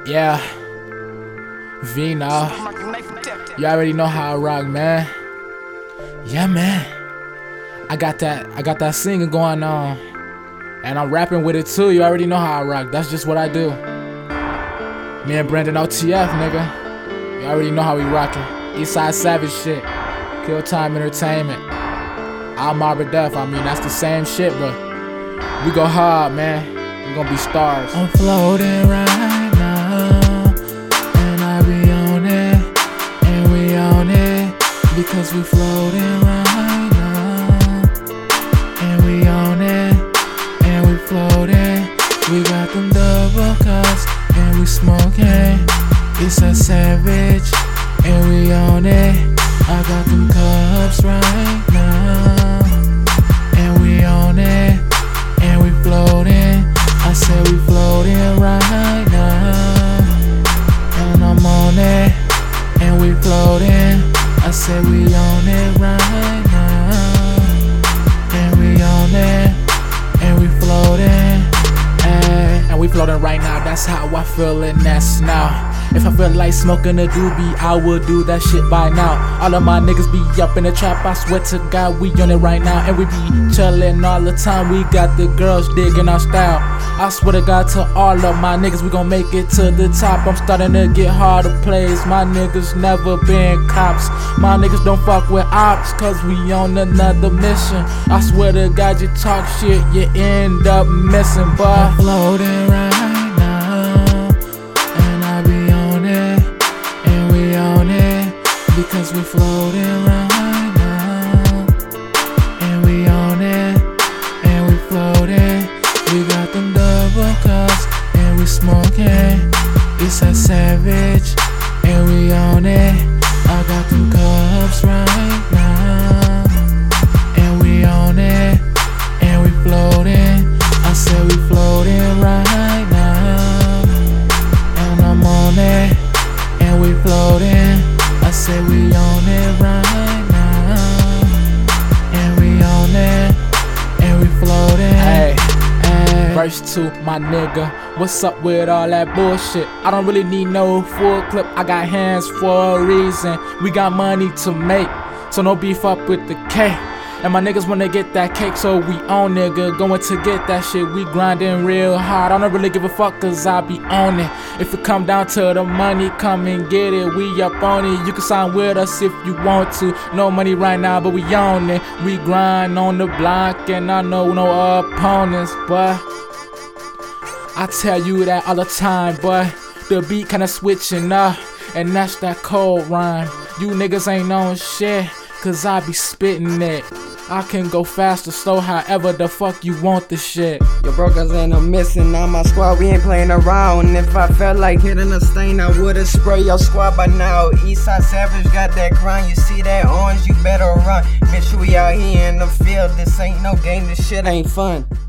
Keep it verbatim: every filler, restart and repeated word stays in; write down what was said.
Yeah, Vina, you already know how I rock, man. Yeah, man. I got that, I got that singing going on, and I'm rapping with it too. You already know how I rock. That's just what I do. Me and Brandon O T F, nigga. You already know how we rockin'. Eastside Savage shit. Kill Time Entertainment. Al Marber Def. I mean, that's the same shit, but we go hard, man. We gonna be stars. I'm floating right now, and I be on it, and we on it, because we floating right now, and we on it, and we floating. We got them double cups, and we smoking. It's a savage, and we on it. I got them cups right now, and we on it, and we floating. I said we floating right now, and I'm on it, and we floating. I said we on it right now, and we on it, and we floating. Ay, and we floating right now, that's how I feel, and that's now. If I feel like smoking a doobie, I would do that shit by now. All of my niggas be up in the trap, I swear to God we on it right now. And we be chillin' all the time, we got the girls digging our style. I swear to God to all of my niggas, we gon' make it to the top. I'm starting to get harder plays, my niggas never been cops. My niggas don't fuck with ops, cause we on another mission. I swear to God you talk shit, you end up missing, but I'm floating right now, and I be on it, and we on it, because we floating right now, and we on it, and we floating. We got them double cups, and we smoking. It's a savage, and we on it. I got them cups right now, and we on it, and we floating. I said we floating right now, and I'm on it, and we floating. I said we on it right now, and we on it, and we floating. Ay. Verse two, my nigga, what's up with all that bullshit? I don't really need no full clip, I got hands for a reason. We got money to make, so no beef up with the K. And my niggas wanna get that cake, so we on, nigga. Going to get that shit, we grinding real hard. I don't really give a fuck, cause I be on it. If it come down to the money, come and get it. We up on it, you can sign with us if you want to. No money right now, but we on it. We grind on the block, and I know no opponents, but I tell you that all the time, but the beat kinda switching up, and that's that cold rhyme. You niggas ain't on shit, cause I be spitting it. I can go fast or slow, however the fuck you want this shit. Your brokers ain't no missing, now my squad, we ain't playing around. If I felt like hitting a stain, I would've sprayed your squad by now. Eastside Savage got that grind, you see that orange, you better run. Bitch, we out here in the field, this ain't no game, this shit ain't fun.